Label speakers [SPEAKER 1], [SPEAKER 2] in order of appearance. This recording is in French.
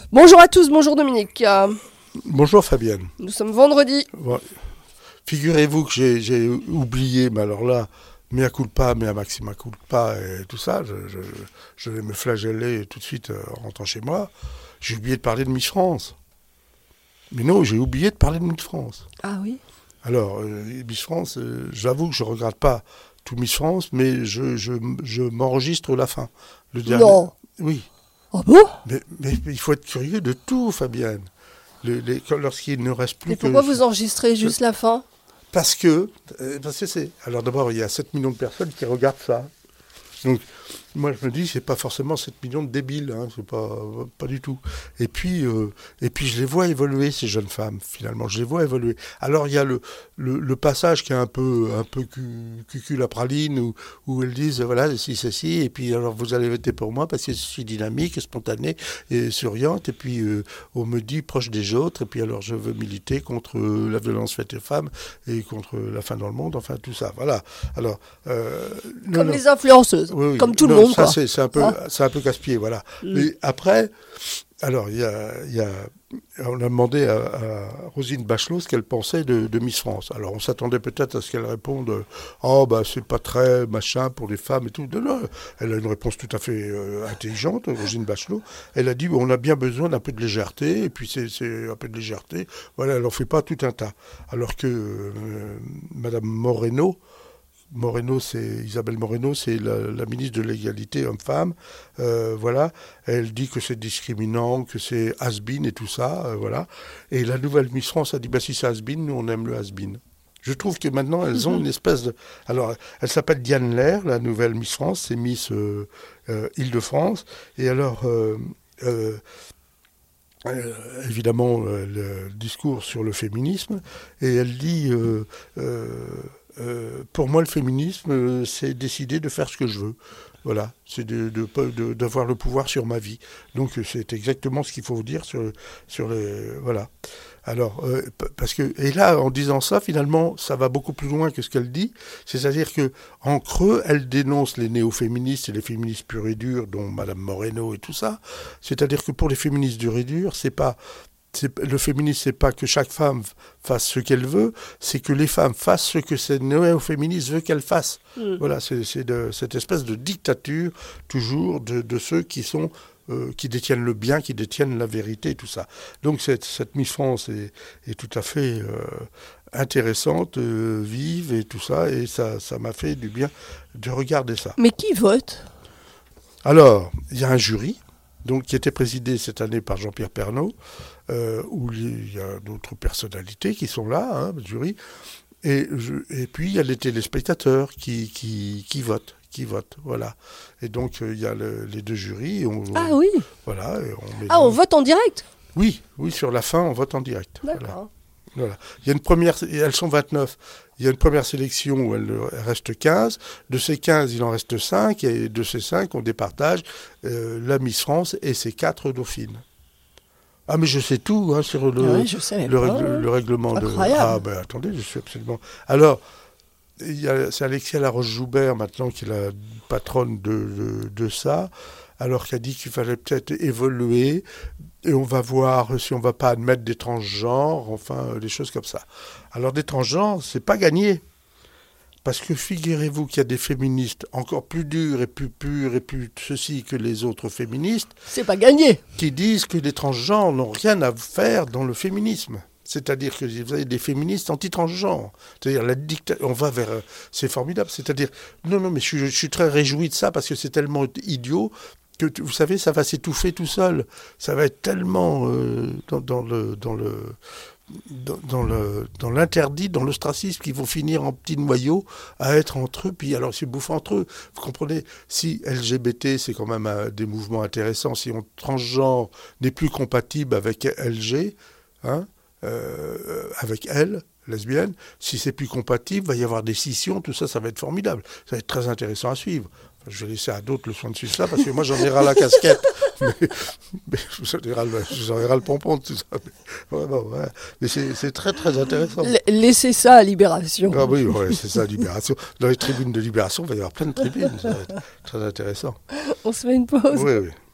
[SPEAKER 1] Bonjour à tous, bonjour Dominique.
[SPEAKER 2] Bonjour Fabienne.
[SPEAKER 1] Nous sommes vendredi.
[SPEAKER 2] Ouais. Figurez-vous que j'ai oublié, mais alors là, mea culpa, mea maxima culpa et tout ça, je vais me flageller tout de suite en rentrant chez moi. J'ai oublié de parler de Miss France. Mais non, j'ai oublié de parler de Miss France.
[SPEAKER 1] Ah oui.
[SPEAKER 2] Alors, Miss France, j'avoue que je ne regarde pas tout Miss France, mais je m'enregistre la fin. Le dernier.
[SPEAKER 1] Non.
[SPEAKER 2] Oui.
[SPEAKER 1] Ah bon?
[SPEAKER 2] Mais il faut être curieux de tout, Fabienne. Lorsqu'il ne reste plus
[SPEAKER 1] Et
[SPEAKER 2] que...
[SPEAKER 1] pourquoi vous enregistrez juste la fin?
[SPEAKER 2] Parce que c'est... Alors d'abord, il y a 7 millions de personnes qui regardent ça. Donc, moi, je me dis, c'est pas forcément 7 millions de débiles, hein, c'est pas du tout. Et puis, je les vois évoluer, ces jeunes femmes, finalement, je les vois évoluer. Alors, il y a le passage qui est un peu cucul à praline, où elles disent, voilà, si, et puis, alors, vous allez voter pour moi, parce que je suis dynamique, spontanée, et souriante, et puis, on me dit, proche des autres, et puis, alors, je veux militer contre la violence faite aux femmes, et contre la faim dans le monde, enfin, tout ça, voilà. Alors...
[SPEAKER 1] Comme les influenceuses,
[SPEAKER 2] oui,
[SPEAKER 1] comme tout le monde,
[SPEAKER 2] ça,
[SPEAKER 1] quoi.
[SPEAKER 2] C'est un peu casse-pied, voilà. Mais après, alors, on a demandé à Roselyne Bachelot ce qu'elle pensait de Miss France. Alors, on s'attendait peut-être à ce qu'elle réponde « Oh, bah, c'est pas très machin pour les femmes et tout. » Non, elle a une réponse tout à fait intelligente, Roselyne Bachelot. Elle a dit « On a bien besoin d'un peu de légèreté, et puis c'est un peu de légèreté. » Voilà, elle n'en fait pas tout un tas. Alors que Madame Isabelle Moreno, c'est la ministre de l'égalité homme-femme, voilà. Elle dit que c'est discriminant, que c'est has-been et tout ça, voilà. Et la nouvelle Miss France a dit, bah si c'est has-been, nous on aime le has-been. Je trouve que maintenant elles ont une espèce de... Alors, elle s'appelle Diane Lair, la nouvelle Miss France, c'est Miss Île-de-France, et alors... évidemment, le discours sur le féminisme, et elle dit... pour moi, le féminisme, c'est décider de faire ce que je veux. Voilà, c'est d'avoir le pouvoir sur ma vie. Donc, c'est exactement ce qu'il faut vous dire sur les... Voilà. Alors, parce que... Et là, en disant ça, finalement, ça va beaucoup plus loin que ce qu'elle dit. C'est-à-dire qu'en creux, elle dénonce les néo-féministes et les féministes purs et durs, dont Madame Moreno et tout ça. C'est-à-dire que pour les féministes durs et durs, le féminisme, c'est pas que chaque femme fasse ce qu'elle veut, c'est que les femmes fassent ce que ces néo-féministes veulent qu'elles fassent. Voilà, c'est cette espèce de dictature, toujours, de ceux qui détiennent le bien, qui détiennent la vérité et tout ça. Donc cette Miss France est tout à fait intéressante, vive et tout ça, et ça m'a fait du bien de regarder ça.
[SPEAKER 1] Mais qui vote?
[SPEAKER 2] Alors, il y a un jury, donc, qui était présidé cette année par Jean-Pierre Pernaut, où il y a d'autres personnalités qui sont là, le jury, et puis il y a les téléspectateurs qui votent, voilà. Et donc il y a les deux jurys.
[SPEAKER 1] Ah oui.
[SPEAKER 2] Voilà.
[SPEAKER 1] On vote en direct.
[SPEAKER 2] Oui, sur la fin, on vote en direct.
[SPEAKER 1] D'accord.
[SPEAKER 2] Voilà. Il y a une première, elles sont 29. Il y a une première sélection où il reste 15. De ces 15, il en reste 5. Et de ces 5, on départage la Miss France et ses 4 dauphines. Ah, mais je sais tout sur le règlement de... Ah, ben attendez, je suis absolument... Alors, c'est Alexia Laroche-Joubert, maintenant, qui est la patronne de ça, alors qu'elle dit qu'il fallait peut-être évoluer, et on va voir si on ne va pas admettre des transgenres, enfin, des choses comme ça. Alors, des transgenres, c'est pas gagné. Parce que figurez-vous qu'il y a des féministes encore plus dures et plus pures et plus ceci que les autres féministes.
[SPEAKER 1] C'est pas gagné.
[SPEAKER 2] Qui disent que les transgenres n'ont rien à faire dans le féminisme. C'est-à-dire que vous avez des féministes anti-transgenres. C'est-à-dire on va vers... C'est formidable. C'est-à-dire... Non, mais je suis très réjoui de ça parce que c'est tellement idiot que, vous savez, ça va s'étouffer tout seul. Ça va être tellement dans l'interdit, dans l'ostracisme, qu'ils vont finir en petits noyaux à être entre eux, puis alors ils se bouffent entre eux. Vous comprenez, si LGBT, c'est quand même des mouvements intéressants, si on transgenre n'est plus compatible avec LG, avec elle, lesbienne, si c'est plus compatible, il va y avoir des scissions, tout ça, ça va être formidable. Ça va être très intéressant à suivre. Je vais laisser à d'autres le soin de suivre ça, parce que moi, j'en ai ras la casquette. mais j'en ai ras le pompon de tout ça. Mais c'est très, très intéressant.
[SPEAKER 1] Laissez ça à Libération.
[SPEAKER 2] Ah oui, c'est ça, Libération. Dans les tribunes de Libération, il va y avoir plein de tribunes. Ça va être très intéressant.
[SPEAKER 1] On se fait une pause.
[SPEAKER 2] Oui.